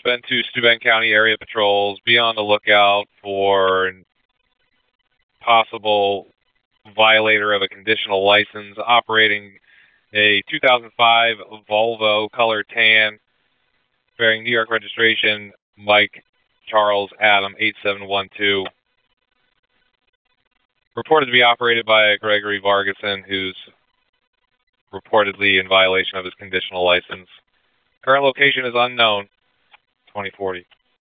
spend 2 Steuben County area patrols. Be on the lookout for possible violator of a conditional license operating a 2005 Volvo color tan bearing New York registration Mike Charles Adam 8712. Reported to be operated by Gregory Vargason, who's reportedly in violation of his conditional license. Current location is unknown. 2040.